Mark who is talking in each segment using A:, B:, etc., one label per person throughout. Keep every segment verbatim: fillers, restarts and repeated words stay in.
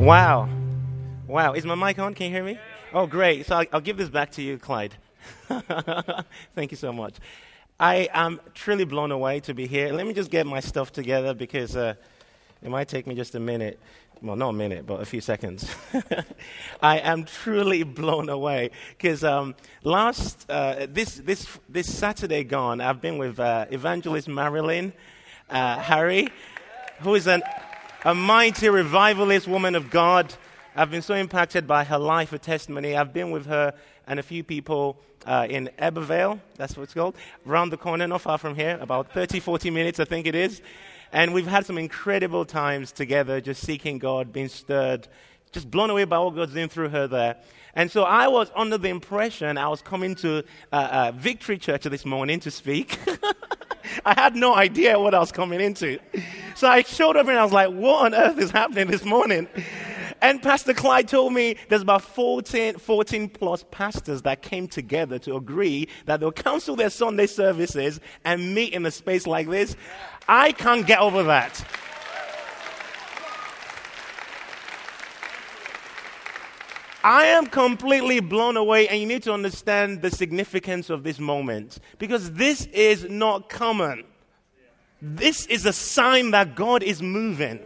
A: Wow. Wow. Is my mic on? Can you hear me? Oh, great. So I'll, I'll give this back to you, Clyde. Thank you so much. I am truly blown away to be here. Let me just get my stuff together because uh, it might take me just a minute. Well, not a minute, but a few seconds. I am truly blown away because um, last, uh, this, this, this Saturday gone, I've been with uh, Evangelist Marilyn uh, Harry, who is an, a mighty revivalist woman of God. I've been so impacted by her life, her testimony. I've been with her and a few people uh, in Ebervale, that's what it's called, around the corner, not far from here, about thirty, forty minutes, I think it is. And we've had some incredible times together, just seeking God, being stirred, just blown away by what God's doing through her there. And so I was under the impression I was coming to uh, uh, Victory Church this morning to speak. I had no idea what I was coming into. So I showed up and I was like, what on earth is happening this morning? And Pastor Clyde told me there's about fourteen, fourteen plus pastors that came together to agree that they'll cancel their Sunday services and meet in a space like this. I can't get over that. I am completely blown away, and you need to understand the significance of this moment because this is not common. This is a sign that God is moving.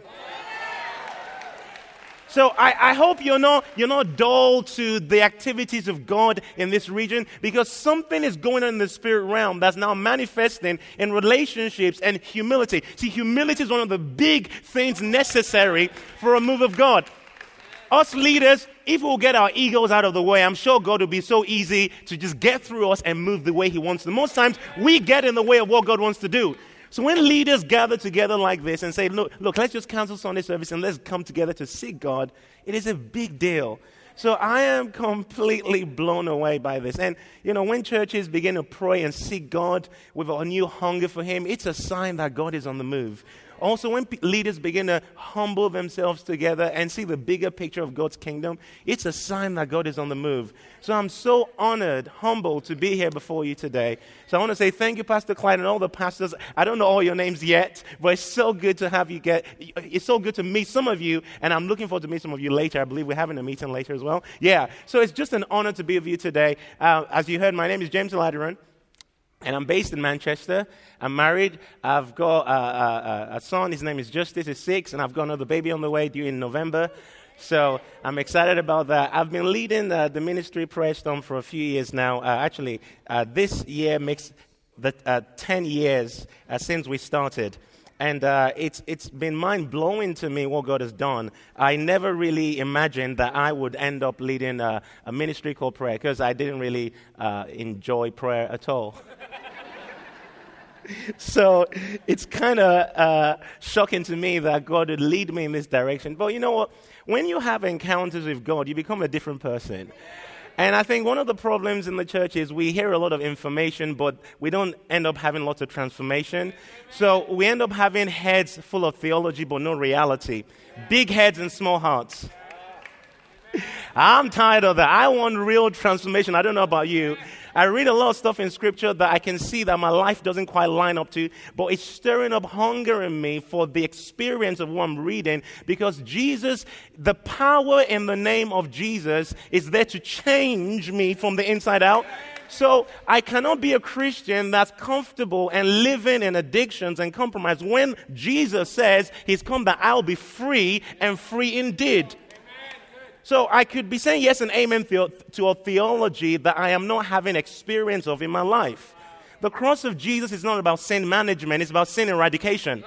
A: So I, I hope you're not, you're not dull to the activities of God in this region because something is going on in the spirit realm that's now manifesting in relationships and humility. See, humility is one of the big things necessary for a move of God. Us leaders, if we'll get our egos out of the way, I'm sure God will be so easy to just get through us and move the way He wants to. Most times, we get in the way of what God wants to do. So when leaders gather together like this and say, look, look, let's just cancel Sunday service and let's come together to seek God, it is a big deal. So I am completely blown away by this. And, you know, when churches begin to pray and seek God with a new hunger for Him, it's a sign that God is on the move. Also, when p- leaders begin to humble themselves together and see the bigger picture of God's kingdom, it's a sign that God is on the move. So I'm so honored, humbled to be here before you today. So I want to say thank you, Pastor Clyde, and all the pastors. I don't know all your names yet, but it's so good to have you get, it's so good to meet some of you, and I'm looking forward to meet some of you later. I believe we're having a meeting later as well. Yeah, so it's just an honor to be with you today. Uh, as you heard, my name is James Ladiran. And I'm based in Manchester. I'm married. I've got a, a, a son. His name is Justice. He's six. And I've got another baby on the way due in November. So I'm excited about that. I've been leading uh, the ministry Prayer Storm for a few years now. Uh, actually, uh, this year makes the uh, ten years uh, since we started. And uh, it's it's been mind-blowing to me what God has done. I never really imagined that I would end up leading a, a ministry called prayer because I didn't really uh, enjoy prayer at all. So it's kind of uh, shocking to me that God would lead me in this direction. But you know what? When you have encounters with God, you become a different person. And I think one of the problems in the church is we hear a lot of information, but we don't end up having lots of transformation. So we end up having heads full of theology, but no reality. Big heads and small hearts. I'm tired of that. I want real transformation. I don't know about you. I read a lot of stuff in Scripture that I can see that my life doesn't quite line up to, but it's stirring up hunger in me for the experience of what I'm reading because Jesus, the power in the name of Jesus is there to change me from the inside out. So I cannot be a Christian that's comfortable and living in addictions and compromise when Jesus says He's come that I'll be free and free indeed. So I could be saying yes and amen to a theology that I am not having experience of in my life. The cross of Jesus is not about sin management, it's about sin eradication.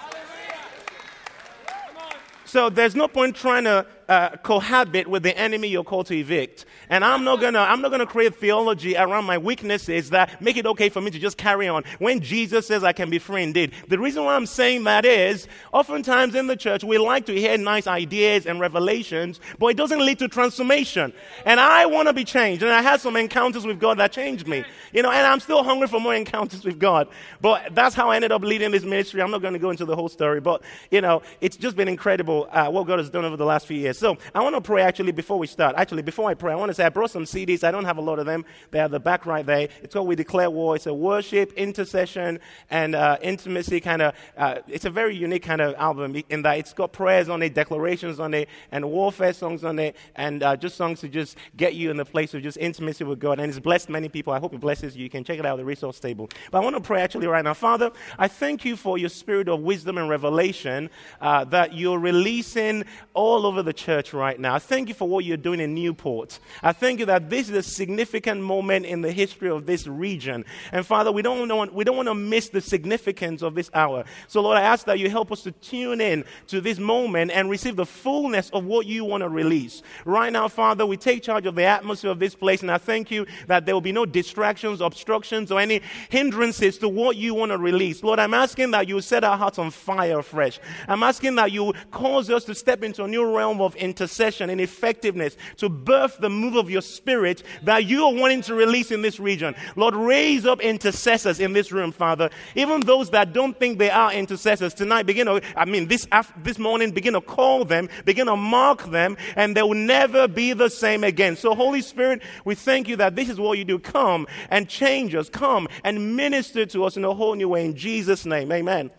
A: So there's no point trying to uh, cohabit with the enemy you're called to evict. And I'm not gonna, I'm not gonna create theology around my weaknesses that make it okay for me to just carry on. When Jesus says I can be free indeed. The reason why I'm saying that is, oftentimes in the church we like to hear nice ideas and revelations, but it doesn't lead to transformation. And I want to be changed. And I had some encounters with God that changed me. You know, and I'm still hungry for more encounters with God. But that's how I ended up leading this ministry. I'm not going to go into the whole story, but you know, it's just been incredible uh, what God has done over the last few years. So I want to pray actually before we start. Actually, before I pray, I want to say I brought some C Ds. I don't have a lot of them. They're at the back right there. It's called We Declare War. It's a worship, intercession, and uh, intimacy kind of, uh, it's a very unique kind of album in that it's got prayers on it, declarations on it, and warfare songs on it, and uh, just songs to just get you in the place of just intimacy with God. And it's blessed many people. I hope it blesses you. You can check it out at the resource table. But I want to pray actually right now. Father, I thank you for your spirit of wisdom and revelation uh, that you're releasing all over the church right now. I thank you for what you're doing in Newport. I thank you that this is a significant moment in the history of this region. And Father, we don't want, we don't want to miss the significance of this hour. So Lord, I ask that you help us to tune in to this moment and receive the fullness of what you want to release. Right now, Father, we take charge of the atmosphere of this place, and I thank you that there will be no distractions, obstructions, or any hindrances to what you want to release. Lord, I'm asking that you set our hearts on fire afresh. I'm asking that you cause us to step into a new realm of intercession and effectiveness to birth the move of your spirit that you are wanting to release in this region. Lord, raise up intercessors in this room, Father. Even those that don't think they are intercessors tonight, begin to, I mean, this af- this morning, begin to call them, begin to mark them, and they will never be the same again. So, Holy Spirit, we thank you that this is what you do. Come and change us. Come and minister to us in a whole new way. In Jesus' name, amen.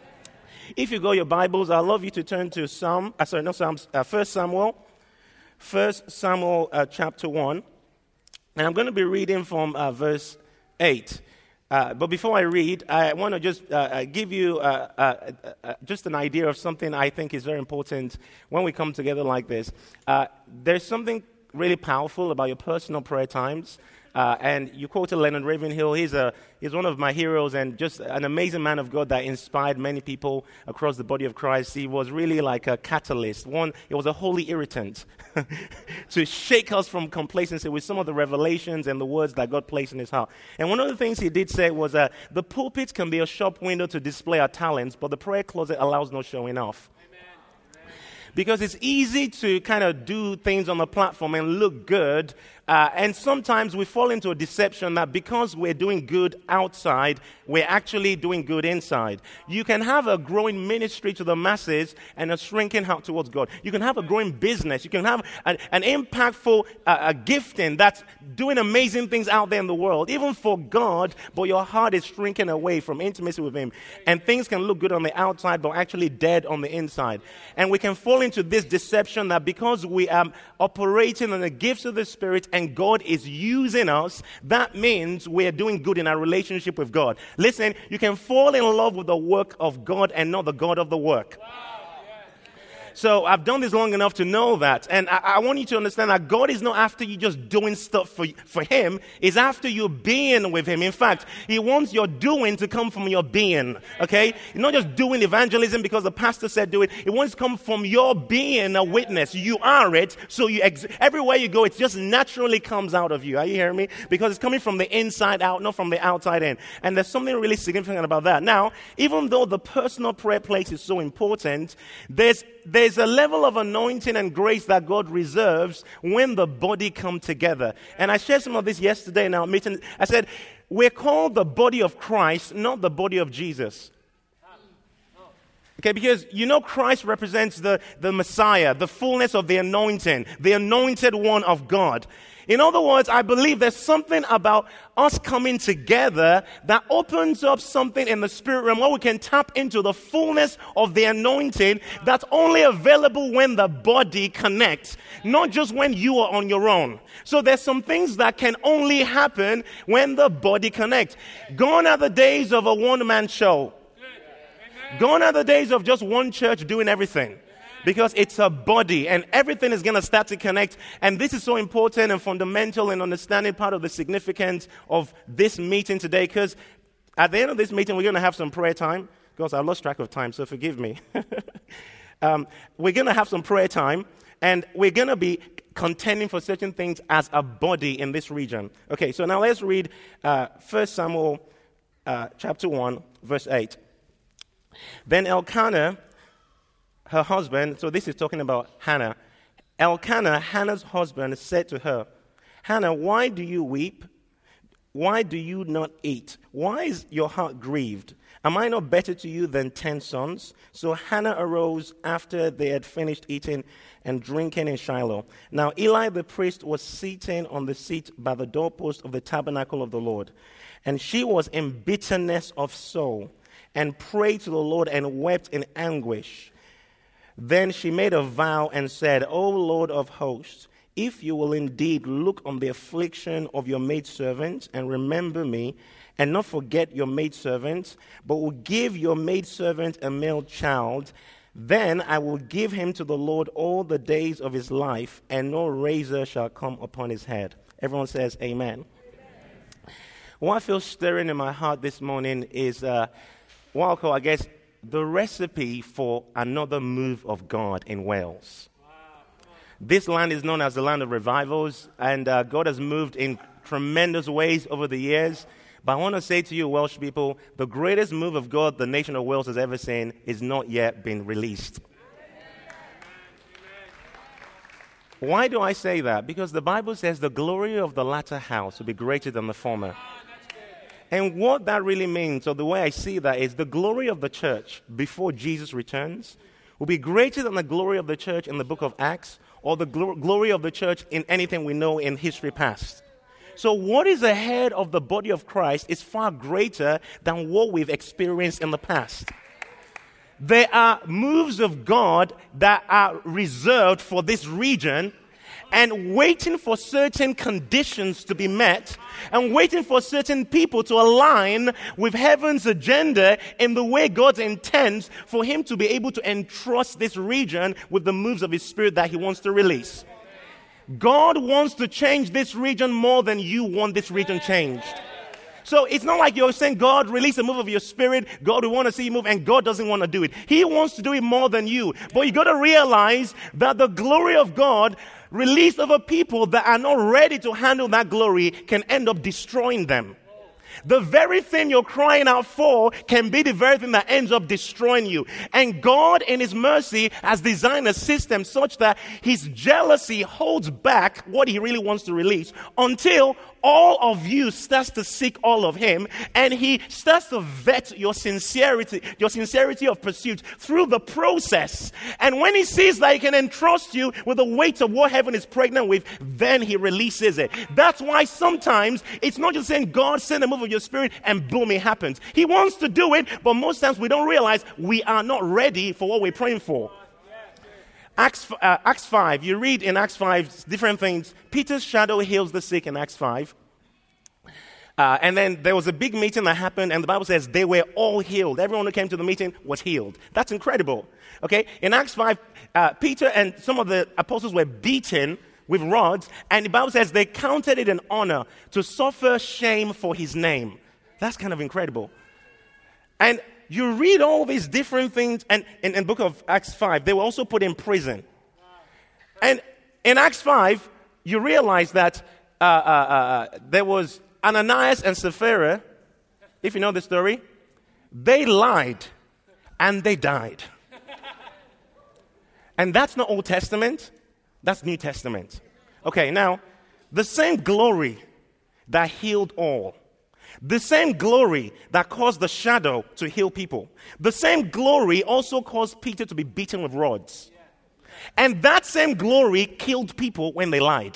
A: If you go your Bibles, I'd love you to turn to Psalm, uh, sorry, not Psalms, uh, First Samuel, First Samuel uh, chapter one. And I'm going to be reading from uh, verse eight. Uh, but before I read, I want to just uh, give you uh, uh, uh, just an idea of something I think is very important when we come together like this. Uh, there's something really powerful about your personal prayer times. Uh, and you quoted Leonard Ravenhill. He's a he's one of my heroes and just an amazing man of God that inspired many people across the body of Christ. He was really like a catalyst. One, it was a holy irritant to shake us from complacency with some of the revelations and the words that God placed in his heart. And one of the things he did say was that the pulpit can be a shop window to display our talents, but the prayer closet allows no showing off. Because it's easy to kind of do things on the platform and look good. Uh, and sometimes we fall into a deception that because we're doing good outside, we're actually doing good inside. You can have a growing ministry to the masses and a shrinking heart towards God. You can have a growing business. You can have an, an impactful uh, a gifting that's doing amazing things out there in the world, even for God, but your heart is shrinking away from intimacy with Him. And things can look good on the outside, but actually dead on the inside. And we can fall into this deception that because we are operating on the gifts of the Spirit and God is using us, that means we are doing good in our relationship with God. Listen, you can fall in love with the work of God and not the God of the work. Wow. So I've done this long enough to know that. And I, I want you to understand that God is not after you just doing stuff for, for Him. He's after you being with Him. In fact, He wants your doing to come from your being. Okay? You're not just doing evangelism because the pastor said do it. It wants to come from your being a witness. You are it. So you ex- everywhere you go, it just naturally comes out of you. Are you hearing me? Because it's coming from the inside out, not from the outside in. And there's something really significant about that. Now, even though the personal prayer place is so important, there's There's a level of anointing and grace that God reserves when the body come together. And I shared some of this yesterday in our meeting. I said, we're called the body of Christ, not the body of Jesus. Okay, because you know Christ represents the, the Messiah, the fullness of the anointing, the anointed one of God. In other words, I believe there's something about us coming together that opens up something in the spirit realm where we can tap into the fullness of the anointing that's only available when the body connects, not just when you are on your own. So there's some things that can only happen when the body connects. Gone are the days of a one-man show. Gone are the days of just one church doing everything. Because it's a body and everything is going to start to connect. And this is so important and fundamental in understanding part of the significance of this meeting today. Because at the end of this meeting, we're going to have some prayer time. Because I've lost track of time, so forgive me. um, we're going to have some prayer time. And we're going to be contending for certain things as a body in this region. Okay, so now let's read uh, First Samuel uh, chapter one, verse eight. Then Elkanah, her husband, so this is talking about Hannah. Elkanah, Hannah's husband, said to her, Hannah, why do you weep? why do you not eat? Why is your heart grieved? Am I not better to you than ten sons? So Hannah arose after they had finished eating and drinking in Shiloh. Now Eli the priest was sitting on the seat by the doorpost of the tabernacle of the Lord. And she was in bitterness of soul and prayed to the Lord and wept in anguish. Then she made a vow and said, O Lord of hosts, if you will indeed look on the affliction of your maidservant and remember me, and not forget your maidservant, but will give your maidservant a male child, then I will give him to the Lord all the days of his life, and no razor shall come upon his head. Everyone says amen. Amen. What I feel stirring in my heart this morning is, uh, what I'll call, I guess, the recipe for another move of God in Wales. This land is known as the land of revivals, and uh, God has moved in tremendous ways over the years. But I want to say to you, Welsh people, the greatest move of God the nation of Wales has ever seen is not yet been released. Why do I say that? Because the Bible says the glory of the latter house will be greater than the former. And what that really means, or the way I see that, is the glory of the church before Jesus returns will be greater than the glory of the church in the book of Acts, or the gl- glory of the church in anything we know in history past. So what is ahead of the body of Christ is far greater than what we've experienced in the past. There are moves of God that are reserved for this region and waiting for certain conditions to be met and waiting for certain people to align with heaven's agenda in the way God intends for him to be able to entrust this region with the moves of his spirit that he wants to release. God wants to change this region more than you want this region changed. So it's not like you're saying, God, release a move of your spirit. God, we want to see you move, and God doesn't want to do it. He wants to do it more than you. But you got to realize that the glory of God released over people that are not ready to handle that glory can end up destroying them. The very thing you're crying out for can be the very thing that ends up destroying you. And God, in his mercy, has designed a system such that his jealousy holds back what he really wants to release until all of you starts to seek all of him, and he starts to vet your sincerity, your sincerity of pursuit through the process. And when he sees that he can entrust you with the weight of what heaven is pregnant with, then he releases it. That's why sometimes it's not just saying, God, send a move of your spirit, and boom, it happens. He wants to do it, but most times we don't realize we are not ready for what we're praying for. Acts, uh, Acts five, you read in Acts five different things. Peter's shadow heals the sick in Acts five. Uh, and then there was a big meeting that happened, and the Bible says they were all healed. Everyone who came to the meeting was healed. That's incredible. Okay, in Acts five, uh, Peter and some of the apostles were beaten with rods, and the Bible says they counted it an honor to suffer shame for his name. That's kind of incredible. And you read all these different things, and in the book of Acts five, they were also put in prison. And in Acts five, you realize that uh, uh, uh, there was Ananias and Sapphira, if you know the story, they lied and they died. And that's not Old Testament, that's New Testament. Okay, now, the same glory that healed all, the same glory that caused the shadow to heal people, the same glory also caused Peter to be beaten with rods. And that same glory killed people when they lied.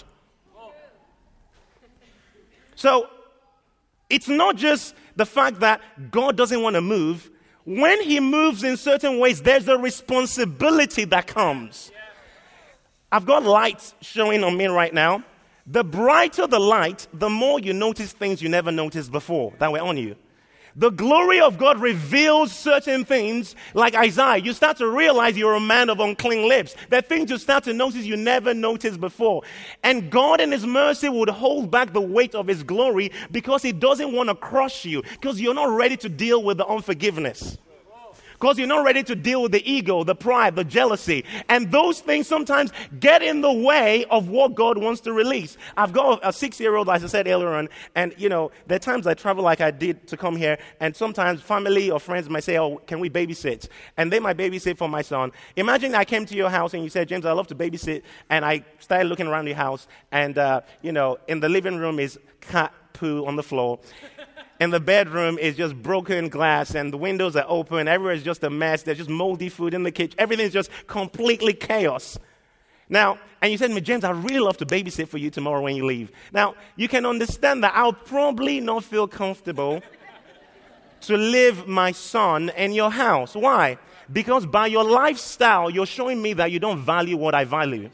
A: So, it's not just the fact that God doesn't want to move. When he moves in certain ways, there's a responsibility that comes. I've got lights showing on me right now. The brighter the light, the more you notice things you never noticed before that were on you. The glory of God reveals certain things, like Isaiah. You start to realize you're a man of unclean lips. There are things you start to notice you never noticed before. And God in his mercy would hold back the weight of his glory because he doesn't want to crush you, because you're not ready to deal with the unforgiveness. Because you're not ready to deal with the ego, the pride, the jealousy. And those things sometimes get in the way of what God wants to release. I've got a six-year-old, as I said earlier on, and, you know, there are times I travel like I did to come here, and sometimes family or friends might say, oh, can we babysit? And they might babysit for my son. Imagine I came to your house and you said, James, I love to babysit, and I started looking around your house, and, uh, you know, in the living room is cat, poo on the floor. And the bedroom is just broken glass, and the windows are open. Everywhere is just a mess. There's just moldy food in the kitchen. Everything's just completely chaos. Now, and you said to me, James, I'd really love to babysit for you tomorrow when you leave. Now, you can understand that I'll probably not feel comfortable to leave my son in your house. Why? Because by your lifestyle, you're showing me that you don't value what I value.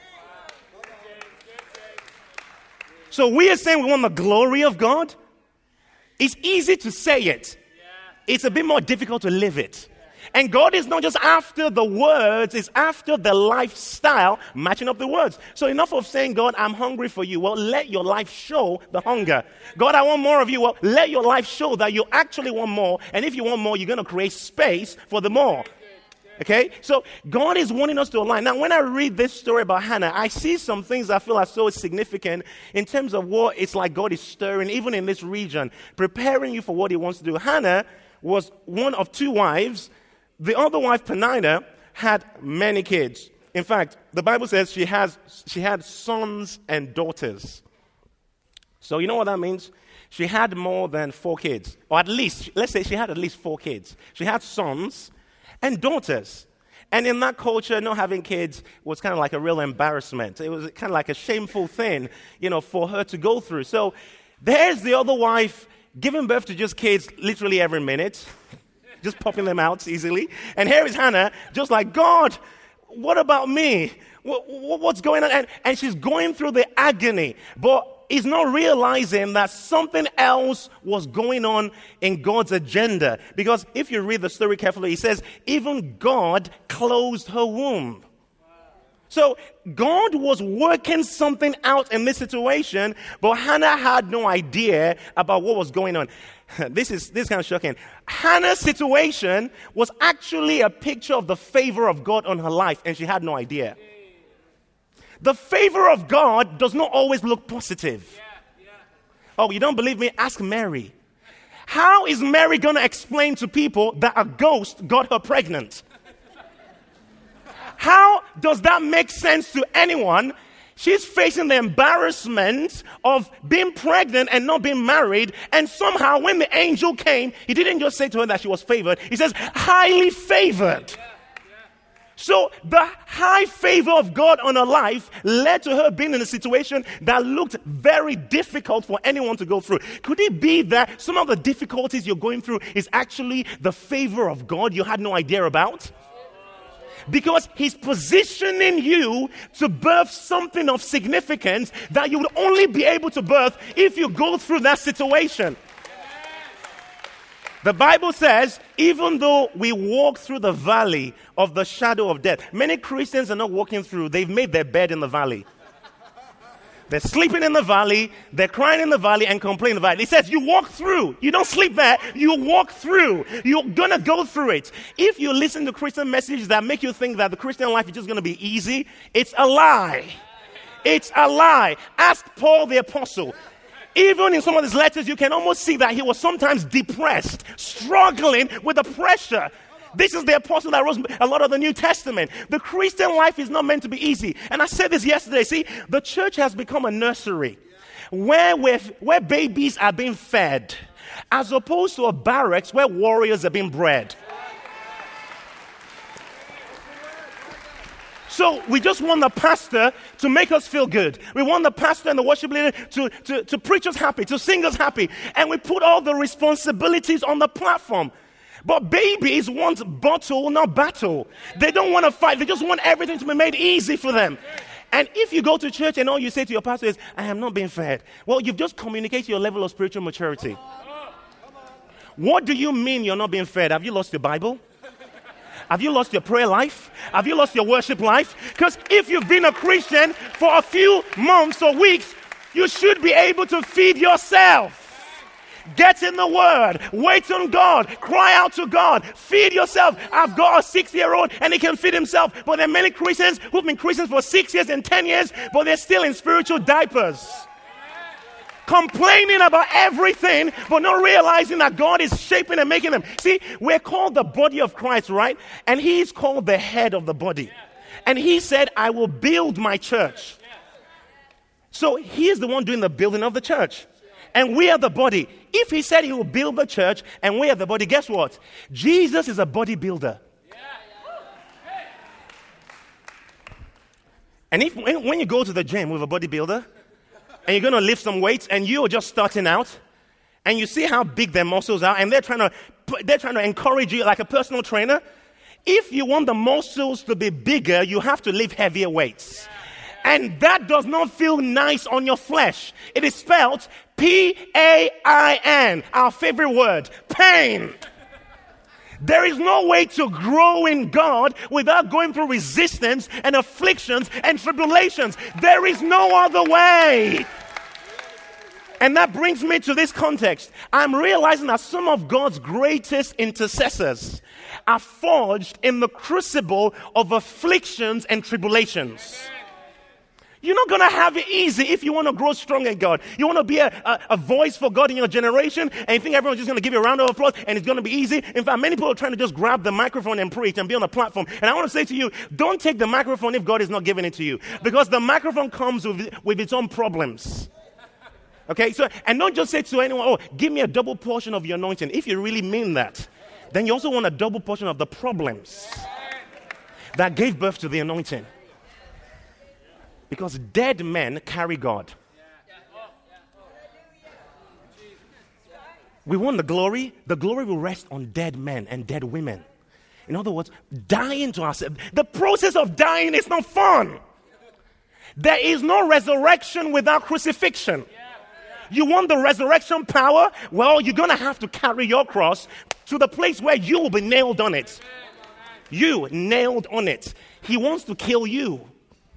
A: So we are saying we want the glory of God. It's easy to say it. It's a bit more difficult to live it. And God is not just after the words, it's after the lifestyle matching up the words. So enough of saying, God, I'm hungry for you. Well, let your life show the hunger. God, I want more of you. Well, let your life show that you actually want more. And if you want more, you're going to create space for the more. Okay? So God is wanting us to align. Now, when I read this story about Hannah, I see some things I feel are so significant in terms of what it's like God is stirring, even in this region, preparing you for what he wants to do. Hannah was one of two wives. The other wife, Peninnah, had many kids. In fact, the Bible says she has she had sons and daughters. So you know what that means? She had more than four kids. Or at least, let's say she had at least four kids. She had sons and daughters. And in that culture, not having kids was kind of like a real embarrassment. It was kind of like a shameful thing, you know, for her to go through. So there's the other wife giving birth to just kids literally every minute. Just popping them out easily. And here is Hannah, just like, God, what about me? What, what's going on? And, and she's going through the agony, but is not realizing that something else was going on in God's agenda. Because if you read the story carefully, he says, even God closed her womb. So God was working something out in this situation, but Hannah had no idea about what was going on. This is this is kind of shocking. Hannah's situation was actually a picture of the favor of God on her life, and she had no idea. The favor of God does not always look positive. Oh, you don't believe me? Ask Mary. How is Mary going to explain to people that a ghost got her pregnant? How does that make sense to anyone? She's facing the embarrassment of being pregnant and not being married. And somehow when the angel came, he didn't just say to her that she was favored. He says, highly favored. Yeah, yeah. So the high favor of God on her life led to her being in a situation that looked very difficult for anyone to go through. Could it be that some of the difficulties you're going through is actually the favor of God you had no idea about? Because he's positioning you to birth something of significance that you would only be able to birth if you go through that situation. The Bible says, even though we walk through the valley of the shadow of death, many Christians are not walking through, they've made their bed in the valley. They're sleeping in the valley, they're crying in the valley and complaining in the valley. He says, you walk through. You don't sleep there, you walk through. You're going to go through it. If you listen to Christian messages that make you think that the Christian life is just going to be easy, it's a lie. It's a lie. Ask Paul the Apostle. Even in some of his letters, you can almost see that he was sometimes depressed, struggling with the pressure. This is the apostle that wrote a lot of the New Testament. The Christian life is not meant to be easy. And I said this yesterday. See, the church has become a nursery where, we're, where babies are being fed, as opposed to a barracks where warriors are being bred. So we just want the pastor to make us feel good. We want the pastor and the worship leader to, to, to preach us happy, to sing us happy. And we put all the responsibilities on the platform. But babies want bottle, not battle. They don't want to fight. They just want everything to be made easy for them. And if you go to church and all you say to your pastor is, I am not being fed. Well, you've just communicated your level of spiritual maturity. What do you mean you're not being fed? Have you lost your Bible? Have you lost your prayer life? Have you lost your worship life? Because if you've been a Christian for a few months or weeks, you should be able to feed yourself. Get in the Word. Wait on God. Cry out to God. Feed yourself. I've got a six-year-old and he can feed himself. But there are many Christians who've been Christians for six years and ten years, but they're still in spiritual diapers. Complaining about everything, but not realizing that God is shaping and making them. See, we're called the body of Christ, right? And he's called the head of the body. And he said, I will build my church. So he is the one doing the building of the church. and we are the body. If he said he will build the church and we are the body, guess what? Jesus is a bodybuilder. And if when you go to the gym with a bodybuilder and you're going to lift some weights and you're just starting out and you see how big their muscles are and they're trying to they're trying to encourage you like a personal trainer, if you want the muscles to be bigger, you have to lift heavier weights. And that does not feel nice on your flesh. It is spelled P A I N, our favorite word, pain. There is no way to grow in God without going through resistance and afflictions and tribulations. There is no other way. And that brings me to this context. I'm realizing that some of God's greatest intercessors are forged in the crucible of afflictions and tribulations. You're not going to have it easy if you want to grow strong in God. You want to be a, a, a voice for God in your generation, and you think everyone's just going to give you a round of applause, and it's going to be easy. In fact, many people are trying to just grab the microphone and preach and be on the platform. And I want to say to you, don't take the microphone if God is not giving it to you. Because the microphone comes with, with its own problems. Okay, so, and don't just say to anyone, oh, give me a double portion of your anointing. If you really mean that, then you also want a double portion of the problems that gave birth to the anointing. Because dead men carry God. We want the glory. The glory will rest on dead men and dead women. In other words, dying to ourselves. The process of dying is not fun. There is no resurrection without crucifixion. You want the resurrection power? Well, you're going to have to carry your cross to the place where you will be nailed on it. You nailed on it. He wants to kill you.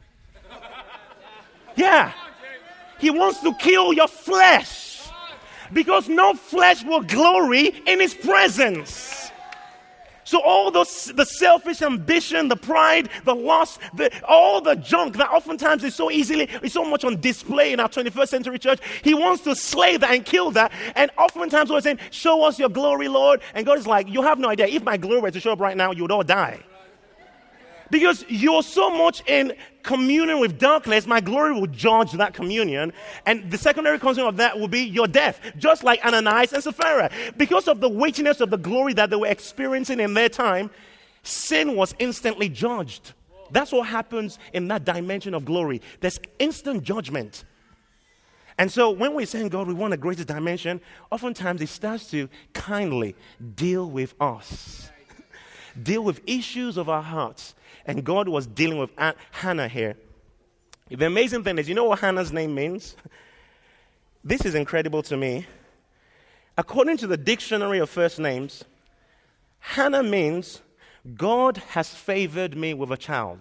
A: Yeah. He wants to kill your flesh. Because no flesh will glory in his presence. So all those, the selfish ambition, the pride, the lust, the, all the junk that oftentimes is so easily, is so much on display in our twenty-first century church, he wants to slay that and kill that. And oftentimes we're saying, show us your glory, Lord. And God is like, you have no idea. If my glory were to show up right now, you would all die. Because you're so much in communion with darkness, my glory will judge that communion. And the secondary consequence of that will be your death. Just like Ananias and Sapphira. Because of the weightiness of the glory that they were experiencing in their time, sin was instantly judged. That's what happens in that dimension of glory. There's instant judgment. And so when we're saying, God, we want a greater dimension, oftentimes it starts to kindly deal with us. Deal with issues of our hearts. And God was dealing with Hannah here. The amazing thing is, you know what Hannah's name means? This is incredible to me. According to the dictionary of first names, Hannah means God has favored me with a child.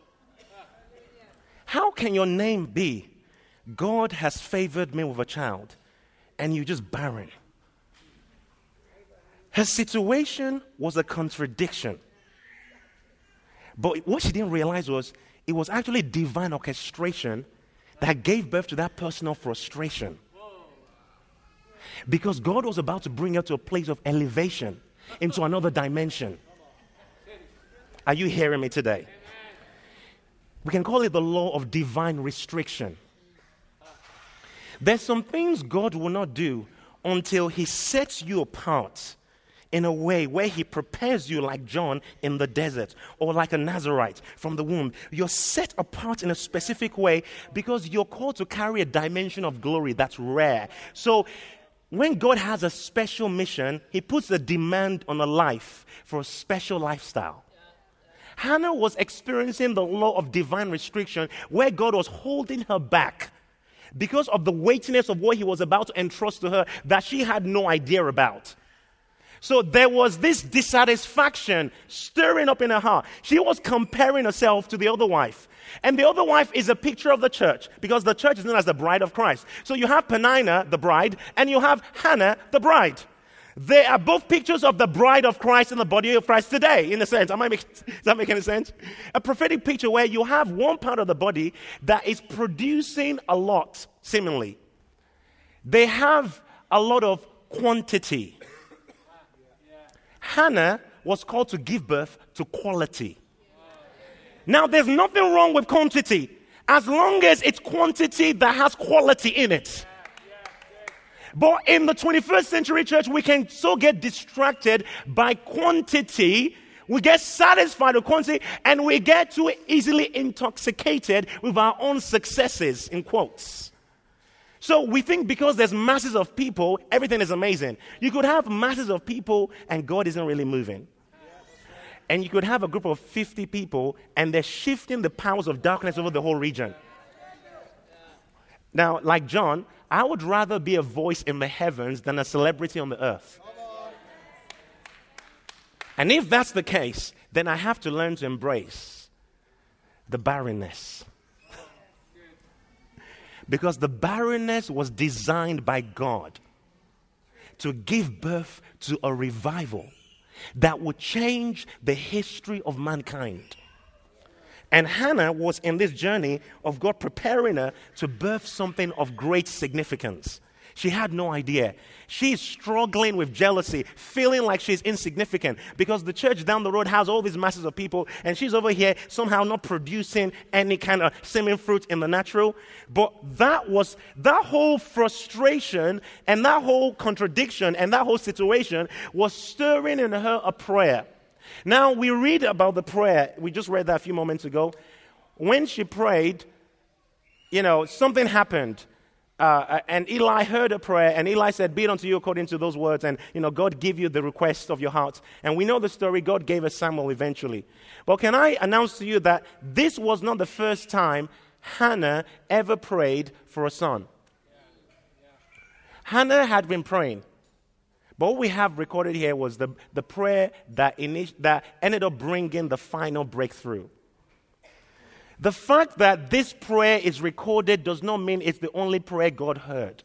A: How can your name be God has favored me with a child and you're just barren? Her situation was a contradiction. But what she didn't realize was it was actually divine orchestration that gave birth to that personal frustration. Because God was about to bring her to a place of elevation into another dimension. Are you hearing me today? We can call it the law of divine restriction. There's some things God will not do until he sets you apart in a way where he prepares you like John in the desert or like a Nazarite from the womb. You're set apart in a specific way because you're called to carry a dimension of glory that's rare. So when God has a special mission, he puts a demand on a life for a special lifestyle. Hannah was experiencing the law of divine restriction where God was holding her back because of the weightiness of what he was about to entrust to her that she had no idea about. So there was this dissatisfaction stirring up in her heart. She was comparing herself to the other wife. And the other wife is a picture of the church because the church is known as the bride of Christ. So you have Peninnah, the bride, and you have Hannah, the bride. They are both pictures of the bride of Christ and the body of Christ today, in a sense. Am I making, does that make any sense? A prophetic picture where you have one part of the body that is producing a lot, seemingly. They have a lot of quantity. Hannah was called to give birth to quality. Now, there's nothing wrong with quantity as long as it's quantity that has quality in it. But in the twenty-first century church, we can so get distracted by quantity. We get satisfied with quantity, and we get too easily intoxicated with our own successes, in quotes. So we think because there's masses of people, everything is amazing. You could have masses of people, and God isn't really moving. And you could have a group of fifty people, and they're shifting the powers of darkness over the whole region. Now, like John, I would rather be a voice in the heavens than a celebrity on the earth. And if that's the case, then I have to learn to embrace the barrenness. Because the barrenness was designed by God to give birth to a revival that would change the history of mankind. And Hannah was in this journey of God preparing her to birth something of great significance. She had no idea. She's struggling with jealousy, feeling like she's insignificant because the church down the road has all these masses of people, and she's over here somehow not producing any kind of seeming fruit in the natural. But that was, that whole frustration and that whole contradiction and that whole situation was stirring in her a prayer. Now, we read about the prayer. We just read that a few moments ago. When she prayed, you know, something happened. Uh, and Eli heard a prayer, and Eli said, be it unto you according to those words, and, you know, God give you the request of your heart. And we know the story. God gave us Samuel eventually. But can I announce to you that this was not the first time Hannah ever prayed for a son. Yeah. Yeah. Hannah had been praying. But what we have recorded here was the, the prayer that, init- that ended up bringing the final breakthrough. The fact that this prayer is recorded does not mean it's the only prayer God heard.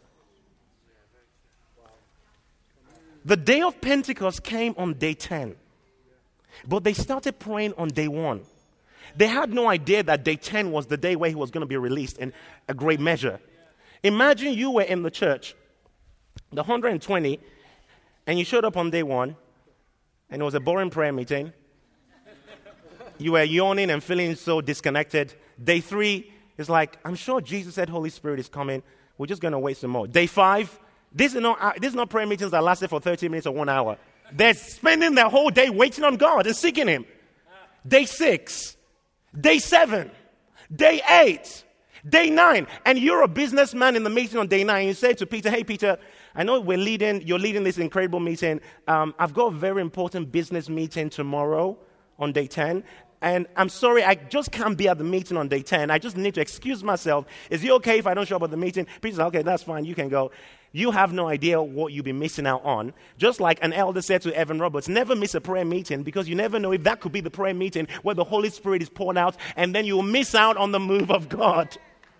A: The day of Pentecost came on day ten. But they started praying on day one. They had no idea that day ten was the day where he was going to be released in a great measure. Imagine you were in the church, the one hundred twenty, and you showed up on day one, and it was a boring prayer meeting. You were yawning and feeling so disconnected. Day three is like, I'm sure Jesus said Holy Spirit is coming. We're just going to wait some more. Day five, this is not this is not prayer meetings that lasted for thirty minutes or one hour. They're spending their whole day waiting on God and seeking Him. Day six, day seven, day eight, day nine. And you're a businessman in the meeting on day nine. You say to Peter, hey, Peter, I know we're leading, you're leading this incredible meeting. Um, I've got a very important business meeting tomorrow on day ten. And I'm sorry, I just can't be at the meeting on day ten. I just need to excuse myself. Is it okay if I don't show up at the meeting? Peter's like, okay, that's fine. You can go. You have no idea what you'll be missing out on. Just like an elder said to Evan Roberts, never miss a prayer meeting because you never know if that could be the prayer meeting where the Holy Spirit is poured out and then you'll miss out on the move of God.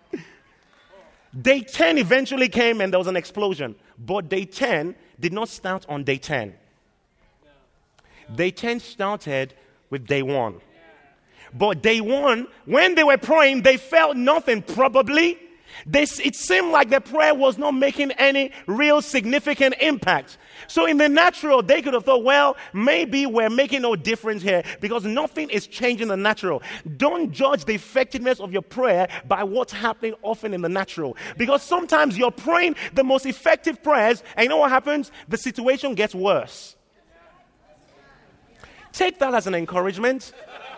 A: Day ten eventually came and there was an explosion. But day ten did not start on day ten. Day ten started with day one. But day one, when they were praying, they felt nothing probably. They, it seemed like the prayer was not making any real significant impact. So in the natural, they could have thought, well, maybe we're making no difference here because nothing is changing the natural. Don't judge the effectiveness of your prayer by what's happening often in the natural. Because sometimes you're praying the most effective prayers, and you know what happens? The situation gets worse. Take that as an encouragement.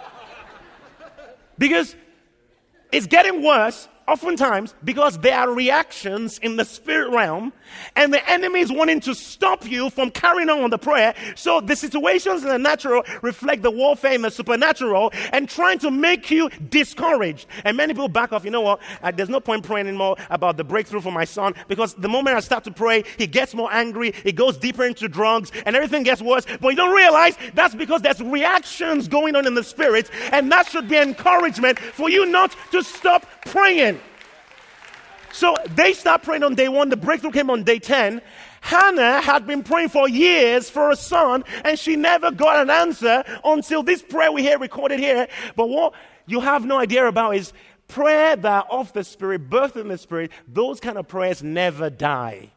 A: Because it's getting worse oftentimes because there are reactions in the spirit realm and the enemy is wanting to stop you from carrying on with the prayer. So the situations in the natural reflect the warfare in the supernatural and trying to make you discouraged. And many people back off. You know what? Uh, there's no point praying anymore about the breakthrough for my son because the moment I start to pray, he gets more angry. He goes deeper into drugs and everything gets worse. But you don't realize that's because there's reactions going on in the spirit, and that should be encouragement for you not to stop praying. So they start praying on day one. The breakthrough came on day ten. Hannah had been praying for years for a son, and she never got an answer until this prayer we hear recorded here. But what you have no idea about is prayer that are of the Spirit, birthed in the Spirit, those kind of prayers never die.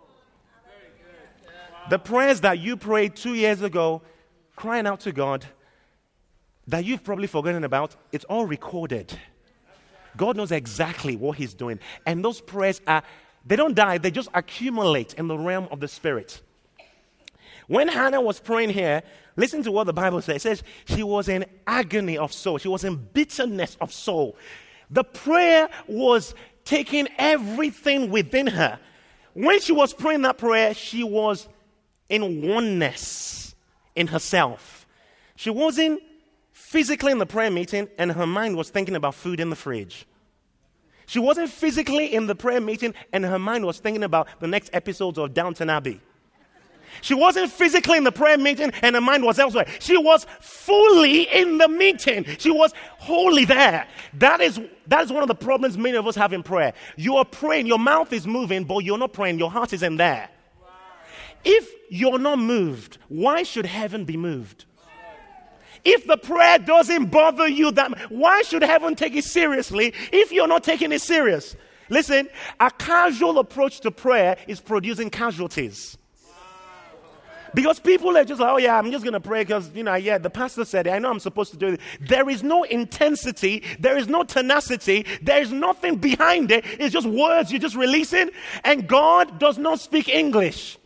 A: The prayers that you prayed two years ago, crying out to God, that you've probably forgotten about, it's all recorded. God knows exactly what He's doing. And those prayers are They don't die, they just accumulate in the realm of the spirit. When Hannah was praying here, listen to what the Bible says. It says she was in agony of soul. She was in bitterness of soul. The prayer was taking everything within her. When she was praying that prayer, she was in oneness in herself. She wasn't physically in the prayer meeting and her mind was thinking about food in the fridge. She wasn't physically in the prayer meeting and her mind was thinking about the next episodes of Downton Abbey. She wasn't physically in the prayer meeting and her mind was elsewhere. She was fully in the meeting. She was wholly there. That is, that is one of the problems many of us have in prayer. You are praying, your mouth is moving, but you're not praying, your heart isn't there. Wow. If you're not moved, why should heaven be moved? If the prayer doesn't bother you, that why should heaven take it seriously if you're not taking it serious? Listen, a casual approach to prayer is producing casualties. Because people are just like, oh yeah, I'm just going to pray because, you know, yeah, the pastor said it. I know I'm supposed to do it. There is no intensity. There is no tenacity. There is nothing behind it. It's just words you're just releasing. And God does not speak English.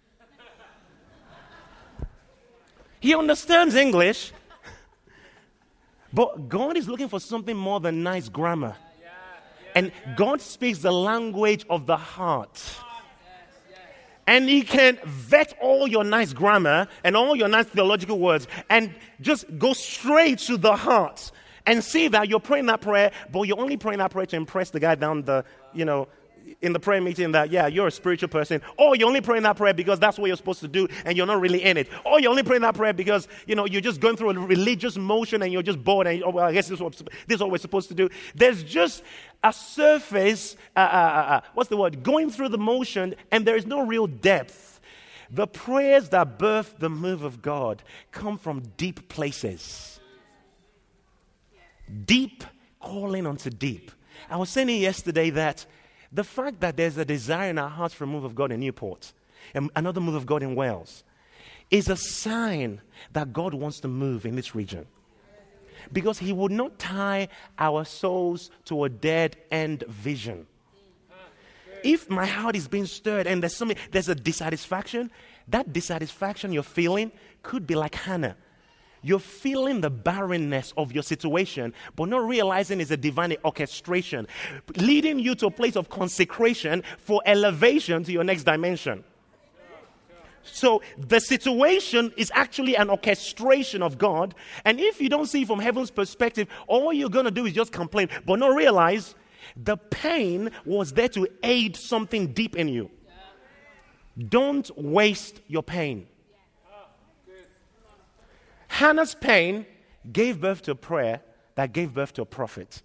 A: He understands English. But God is looking for something more than nice grammar. And God speaks the language of the heart. And he can vet all your nice grammar and all your nice theological words and just go straight to the heart and see that you're praying that prayer, but you're only praying that prayer to impress the guy down the, you know, in the prayer meeting that, yeah, you're a spiritual person. Or you're only praying that prayer because that's what you're supposed to do and you're not really in it. Or you're only praying that prayer because, you know, you're just going through a religious motion and you're just bored and, oh, well, I guess this is what, this is what we're supposed to do. There's just a surface, uh, uh, uh, what's the word, going through the motion, and there is no real depth. The prayers that birth the move of God come from deep places. Deep calling unto deep. I was saying yesterday that the fact that there's a desire in our hearts for a move of God in Newport, and another move of God in Wales, is a sign that God wants to move in this region. Because he would not tie our souls to a dead-end vision. If my heart is being stirred and there's something, there's a dissatisfaction, that dissatisfaction you're feeling could be like Hannah. You're feeling the barrenness of your situation, but not realizing it's a divine orchestration, leading you to a place of consecration for elevation to your next dimension. So the situation is actually an orchestration of God. And if you don't see it from heaven's perspective, all you're going to do is just complain, but not realize the pain was there to aid something deep in you. Don't waste your pain. Hannah's pain gave birth to a prayer that gave birth to a prophet.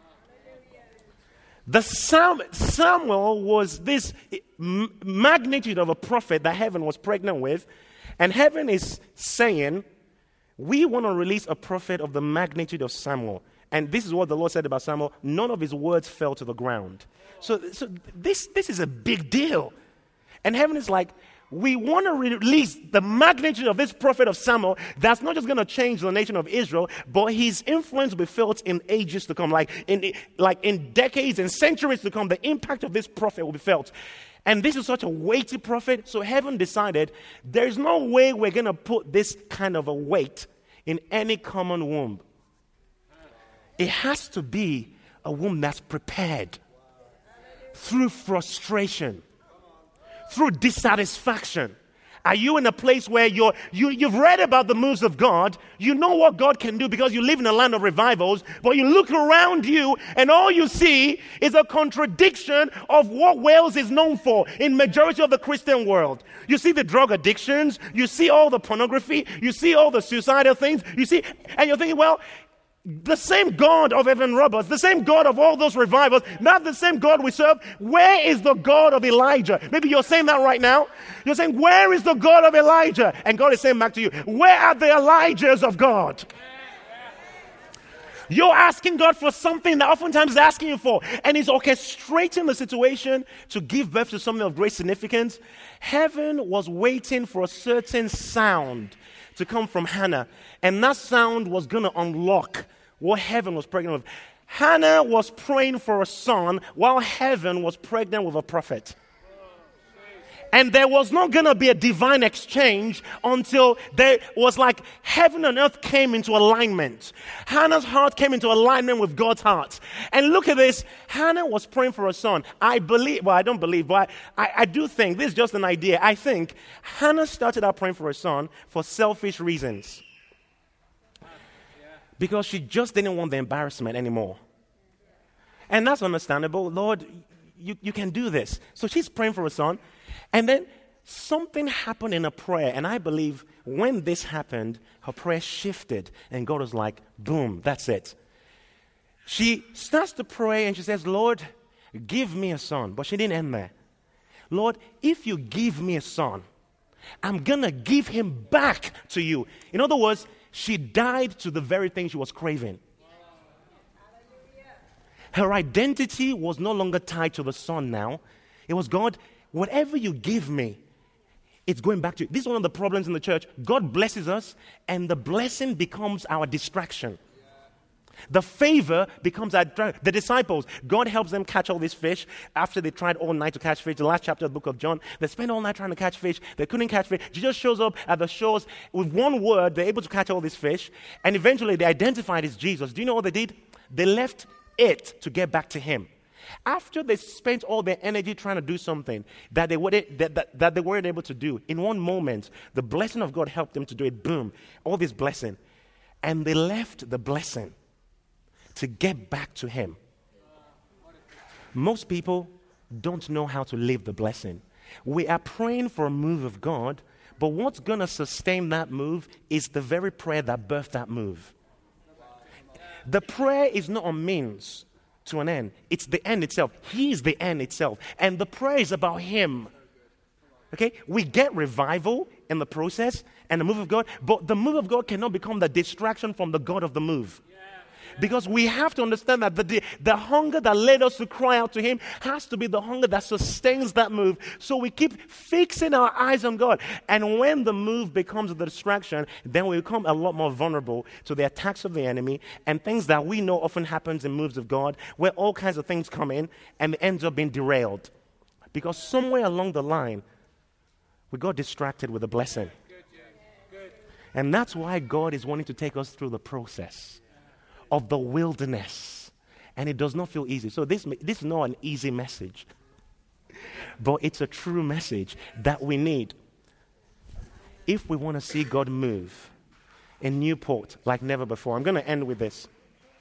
A: The Sam, Samuel was this m- magnitude of a prophet that heaven was pregnant with. And heaven is saying, we want to release a prophet of the magnitude of Samuel. And this is what the Lord said about Samuel. None of his words fell to the ground. So, so this, this is a big deal. And heaven is like, we want to release the magnitude of this prophet of Samuel that's not just going to change the nation of Israel, but his influence will be felt in ages to come. Like in, like in decades and centuries to come, the impact of this prophet will be felt. And this is such a weighty prophet, so heaven decided there's no way we're going to put this kind of a weight in any common womb. It has to be a womb that's prepared through frustration, through dissatisfaction. Are you in a place where you're, you, you've read about the moves of God, you know what God can do because you live in a land of revivals, but you look around you and all you see is a contradiction of what Wales is known for in majority of the Christian world. You see the drug addictions, you see all the pornography, you see all the suicidal things, you see, and you're thinking, well, the same God of Evan Roberts, the same God of all those revivals, not the same God we serve. Where is the God of Elijah? Maybe you're saying that right now. You're saying, where is the God of Elijah? And God is saying back to you, where are the Elijahs of God? You're asking God for something that oftentimes is asking you for, and He's orchestrating the situation to give birth to something of great significance. Heaven was waiting for a certain sound to come from Hannah, and that sound was going to unlock what heaven was pregnant with. Hannah was praying for a son while heaven was pregnant with a prophet. And there was not going to be a divine exchange until there was like heaven and earth came into alignment. Hannah's heart came into alignment with God's heart. And look at this. Hannah was praying for a son. I believe, well, I don't believe, but I, I do think, this is just an idea. I think Hannah started out praying for a son for selfish reasons. Because she just didn't want the embarrassment anymore. And that's understandable. Lord, you, you can do this. So she's praying for a son. And then something happened in her prayer. And I believe when this happened, her prayer shifted. And God was like, boom, that's it. She starts to pray and she says, Lord, give me a son. But she didn't end there. Lord, if you give me a son, I'm going to give him back to you. In other words, she died to the very thing she was craving. Her identity was no longer tied to the son now. It was, God, whatever you give me, it's going back to you. This is one of the problems in the church. God blesses us, and the blessing becomes our distraction. The favor becomes our distraction. The disciples, God helps them catch all these fish after they tried all night to catch fish. The last chapter of the book of John, they spent all night trying to catch fish. They couldn't catch fish. Jesus shows up at the shores with one word. They're able to catch all these fish, and eventually they identified as Jesus. Do you know what they did? They left it to get back to him. After they spent all their energy trying to do something that they, wouldn't, that, that, that they weren't able to do, in one moment, the blessing of God helped them to do it. Boom. All this blessing. And they left the blessing to get back to him. Most people don't know how to live the blessing. We are praying for a move of God, but what's going to sustain that move is the very prayer that birthed that move. The prayer is not a means to an end. It's the end itself. He is the end itself. And the prayer is about him. Okay? We get revival in the process and the move of God, but the move of God cannot become the distraction from the God of the move. Because we have to understand that the, the hunger that led us to cry out to him has to be the hunger that sustains that move. So we keep fixing our eyes on God. And when the move becomes the distraction, then we become a lot more vulnerable to the attacks of the enemy and things that we know often happens in moves of God, where all kinds of things come in and it ends up being derailed. Because somewhere along the line, we got distracted with the blessing. And that's why God is wanting to take us through the process of the wilderness. And it does not feel easy. So this, this is not an easy message. But it's a true message that we need. If we want to see God move in Newport like never before. I'm going to end with this.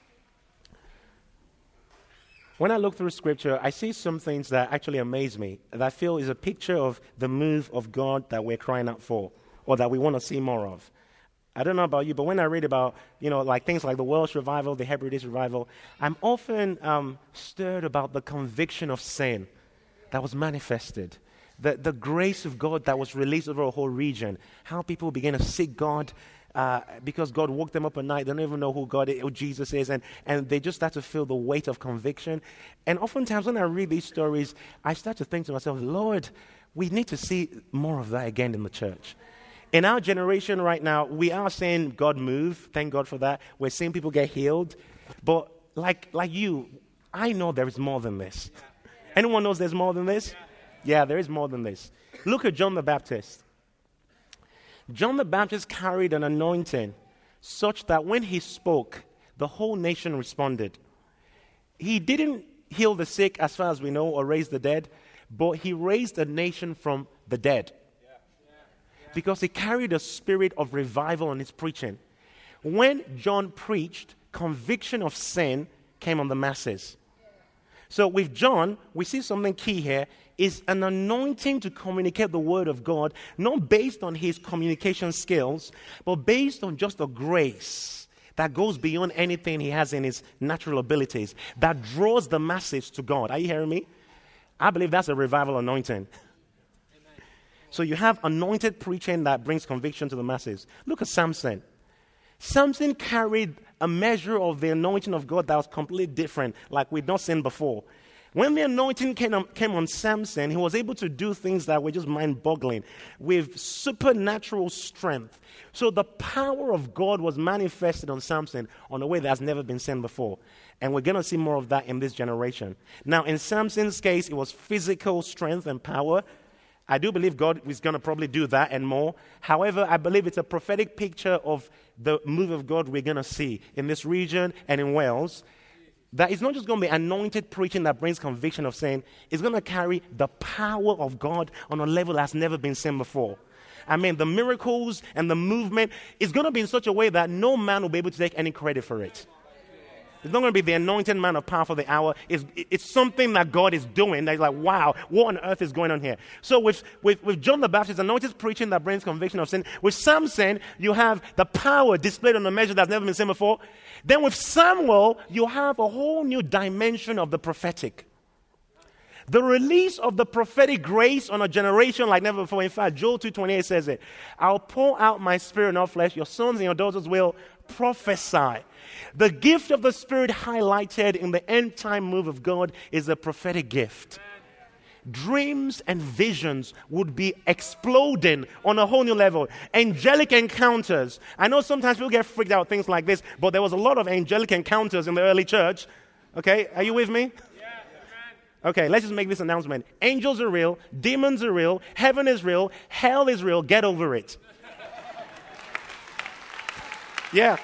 A: When I look through Scripture, I see some things that actually amaze me, that I feel is a picture of the move of God that we're crying out for, or that we want to see more of. I don't know about you, but when I read about, you know, like things like the Welsh revival, the Hebrides revival, I'm often um, stirred about the conviction of sin that was manifested, the, the grace of God that was released over a whole region, how people begin to seek God uh, because God woke them up at night. They don't even know who God is, who Jesus is, and, and they just start to feel the weight of conviction. And oftentimes when I read these stories, I start to think to myself, Lord, we need to see more of that again in the church. In our generation right now, we are seeing God move. Thank God for that. We're seeing people get healed. But like like you, I know there is more than this. Anyone knows there's more than this? Yeah, there is more than this. Look at John the Baptist. John the Baptist carried an anointing such that when he spoke, the whole nation responded. He didn't heal the sick, as far as we know, or raise the dead, but he raised a nation from the dead. Because he carried a spirit of revival in his preaching. When John preached, conviction of sin came on the masses. So with John, we see something key here, is an anointing to communicate the word of God, not based on his communication skills, but based on just a grace that goes beyond anything he has in his natural abilities, that draws the masses to God. Are you hearing me? I believe that's a revival anointing. So you have anointed preaching that brings conviction to the masses. Look at Samson. Samson carried a measure of the anointing of God that was completely different, like we'd not seen before. When the anointing came on, came on Samson, he was able to do things that were just mind-boggling with supernatural strength. So the power of God was manifested on Samson on a way that has never been seen before. And we're going to see more of that in this generation. Now, in Samson's case, it was physical strength and power. I do believe God is going to probably do that and more. However, I believe it's a prophetic picture of the move of God we're going to see in this region and in Wales. That it's not just going to be anointed preaching that brings conviction of sin. It's going to carry the power of God on a level that's never been seen before. I mean, the miracles and the movement is going to be in such a way that no man will be able to take any credit for it. It's not going to be the anointed man of power for the hour. It's, it's something that God is doing. That's like, wow, what on earth is going on here? So with, with, with John the Baptist, anointed preaching that brings conviction of sin. With Samson, you have the power displayed on a measure that's never been seen before. Then with Samuel, you have a whole new dimension of the prophetic. The release of the prophetic grace on a generation like never before. In fact, Joel two twenty-eight says it. I'll pour out my spirit on all flesh. Your sons and your daughters will prophesy. The gift of the Spirit highlighted in the end time move of God is a prophetic gift. Dreams and visions would be exploding on a whole new level. Angelic encounters. I know sometimes people get freaked out things like this, but there was a lot of angelic encounters in the early church. Okay, are you with me? Okay, let's just make this announcement. Angels are real, demons are real, heaven is real, hell is real, get over it. Yeah.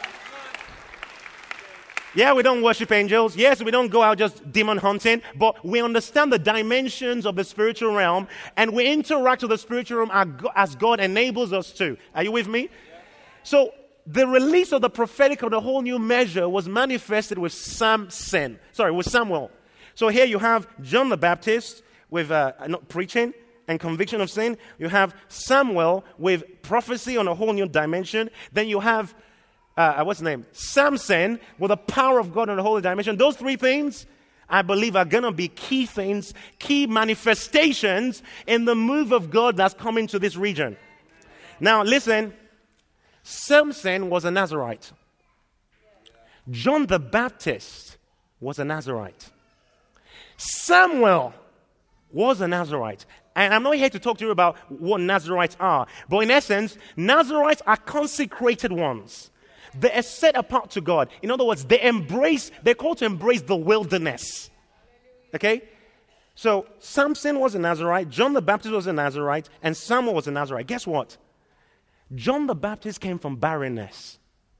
A: Yeah, we don't worship angels. Yes, we don't go out just demon hunting, but we understand the dimensions of the spiritual realm, and we interact with the spiritual realm as God enables us to. Are you with me? So, the release of the prophetic of the whole new measure was manifested with Samson. Sorry, with Samuel. So here you have John the Baptist with uh, not preaching and conviction of sin. You have Samuel with prophecy on a whole new dimension. Then you have, uh, what's his name? Samson with the power of God on a whole new dimension. Those three things, I believe, are going to be key things, key manifestations in the move of God that's coming to this region. Now, listen. Samson was a Nazirite. John the Baptist was a Nazirite. Samuel was a Nazirite. And I'm not here to talk to you about what Nazirites are. But in essence, Nazirites are consecrated ones. They are set apart to God. In other words, they embrace, they're called to embrace the wilderness. Okay? So, Samson was a Nazirite, John the Baptist was a Nazirite, and Samuel was a Nazirite. Guess what? John the Baptist came from barrenness.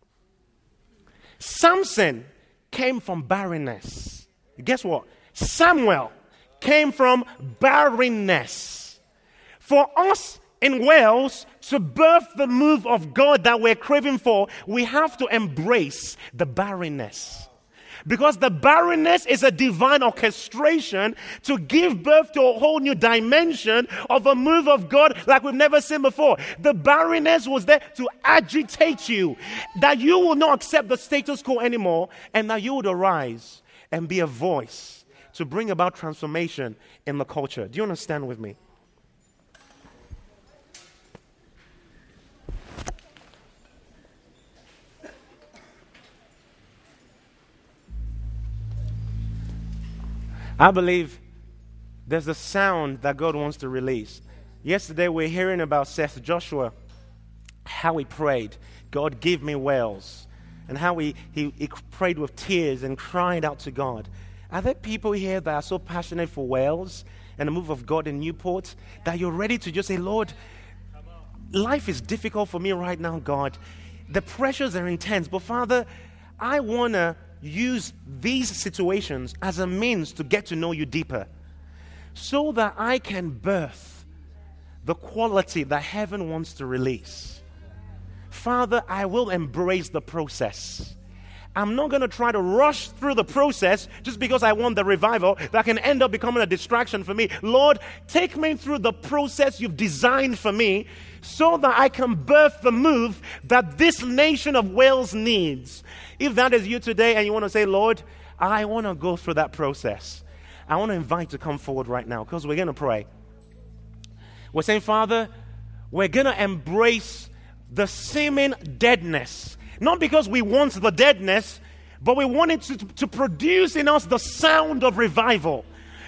A: Samson came from barrenness. Guess what? Samuel came from barrenness. For us in Wales to birth the move of God that we're craving for, we have to embrace the barrenness. Because the barrenness is a divine orchestration to give birth to a whole new dimension of a move of God like we've never seen before. The barrenness was there to agitate you, that you will not accept the status quo anymore, and that you would arise and be a voice to bring about transformation in the culture. Do you understand with me? I believe there's a sound that God wants to release. Yesterday we're hearing about Seth Joshua, how he prayed, God give me Wales, and how he, he, he prayed with tears and cried out to God. Are there people here that are so passionate for Wales and the move of God in Newport that you're ready to just say, Lord, life is difficult for me right now, God. The pressures are intense, but Father, I want to use these situations as a means to get to know you deeper so that I can birth the quality that heaven wants to release. Father, I will embrace the process. I'm not going to try to rush through the process just because I want the revival that can end up becoming a distraction for me. Lord, take me through the process you've designed for me so that I can birth the move that this nation of Wales needs. If that is you today and you want to say, Lord, I want to go through that process, I want to invite you to come forward right now because we're going to pray. We're saying, Father, we're going to embrace the seeming deadness. Not because we want the deadness, but we want it to, to produce in us the sound of revival.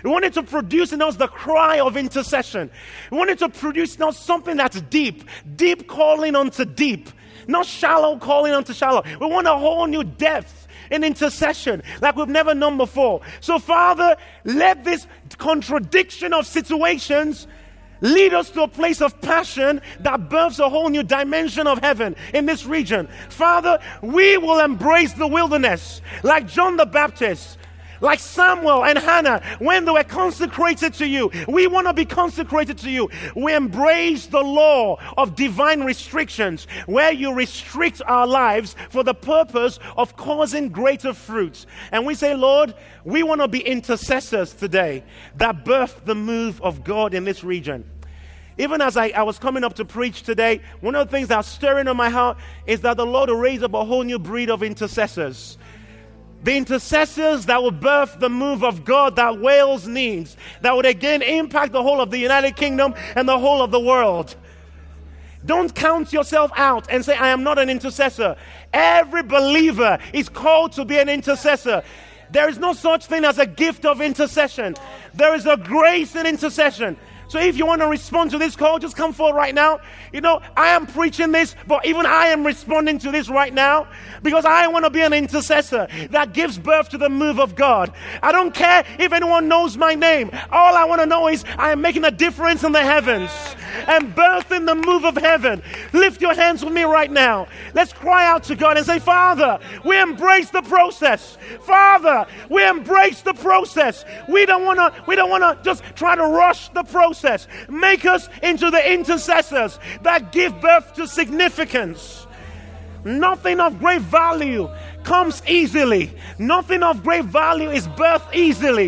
A: We want it to produce in us the cry of intercession. We want it to produce in us something that's deep, deep calling unto deep, not shallow calling unto shallow. We want a whole new depth in intercession like we've never known before. So, Father, let this contradiction of situations lead us to a place of passion that births a whole new dimension of heaven in this region. Father, we will embrace the wilderness like John the Baptist, like Samuel and Hannah when they were consecrated to you. We want to be consecrated to you. We embrace the law of divine restrictions where you restrict our lives for the purpose of causing greater fruits. And we say, Lord, we want to be intercessors today that birth the move of God in this region. Even as I, I was coming up to preach today, one of the things that's stirring on my heart is that the Lord will raise up a whole new breed of intercessors. The intercessors that will birth the move of God that Wales needs, that would again impact the whole of the United Kingdom and the whole of the world. Don't count yourself out and say, I am not an intercessor. Every believer is called to be an intercessor. There is no such thing as a gift of intercession. There is a grace in intercession. So if you want to respond to this call, just come forward right now. You know, I am preaching this, but even I am responding to this right now because I want to be an intercessor that gives birth to the move of God. I don't care if anyone knows my name. All I want to know is I am making a difference in the heavens and birthing the move of heaven. Lift your hands with me right now. Let's cry out to God and say, Father, we embrace the process. Father, we embrace the process. We don't want to, we don't want to just try to rush the process. Make us into the intercessors that give birth to significance. Nothing of great value comes easily. Nothing of great value is birthed easily.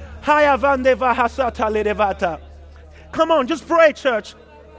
A: Come on, just pray, church.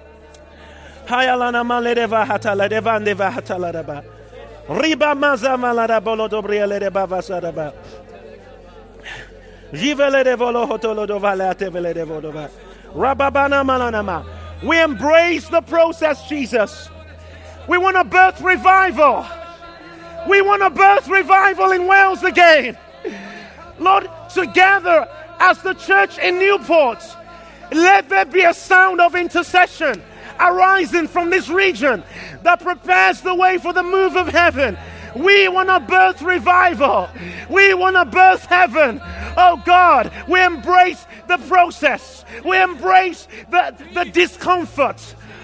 A: We embrace the process, Jesus. We want to birth revival. We want to birth revival in Wales again. Lord, together as the church in Newport, let there be a sound of intercession arising from this region that prepares the way for the move of heaven. We want to birth revival. We want to birth heaven. Oh God, we embrace the process. We embrace the, the discomfort.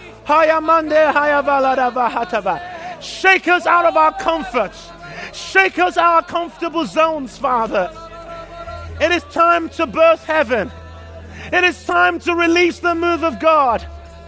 A: Shake us out of our comforts. Shake us out of our comfortable zones, Father. It is time to birth heaven. It is time to release the move of God.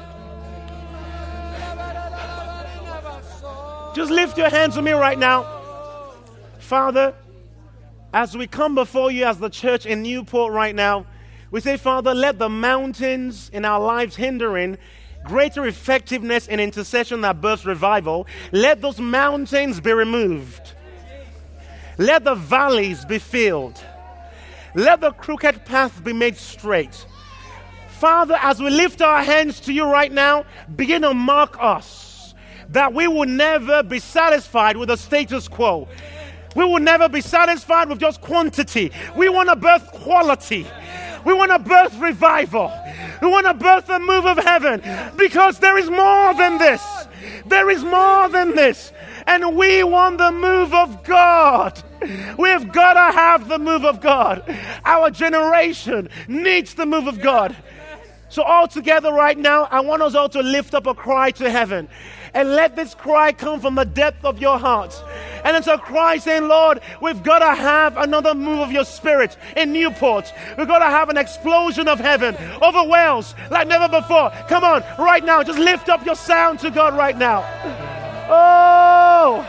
A: Just lift your hands with me right now. Father, as we come before you as the church in Newport right now, we say, Father, let the mountains in our lives hindering greater effectiveness in intercession that births revival, let those mountains be removed. Let the valleys be filled. Let the crooked path be made straight. Father, as we lift our hands to you right now, begin to mark us that we will never be satisfied with the status quo. We will never be satisfied with just quantity. We want to birth quality. We want to birth revival. We want to birth the move of heaven because there is more than this. There is more than this. And we want the move of God. We've got to have the move of God. Our generation needs the move of God. So all together right now, I want us all to lift up a cry to heaven. And let this cry come from the depth of your heart. And it's a cry saying, Lord, we've got to have another move of your spirit in Newport. We've got to have an explosion of heaven over Wales like never before. Come on, right now, just lift up your sound to God right now. Oh!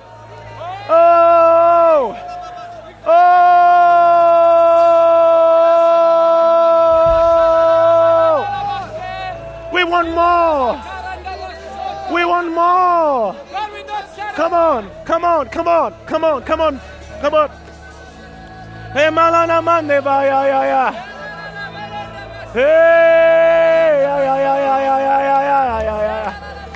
A: Oh! Oh! We want more. We want more. Come on, come on, come on, come on, come on, come on. Hey, malana mande ba ya ya ya. Hey, ya ya ya ya ya ya ya ya ya ya.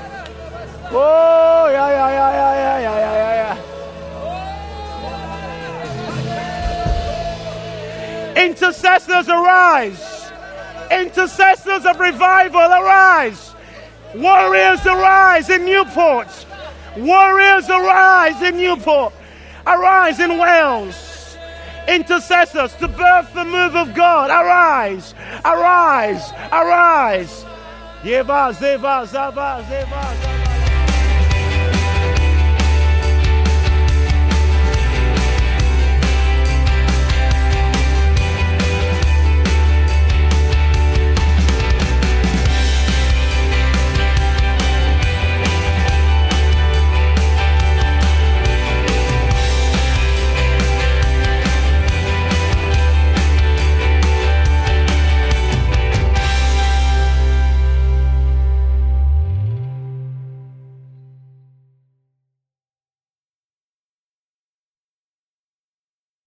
A: Oh, ya ya ya ya ya ya ya ya. Intercessors, arise. Intercessors of revival, arise. Warriors, arise in Newport. Warriors, arise in Newport. Arise in Wales. Intercessors to birth the move of God. Arise. Arise. Arise. Yeva, zeva, zava, zeva, zava.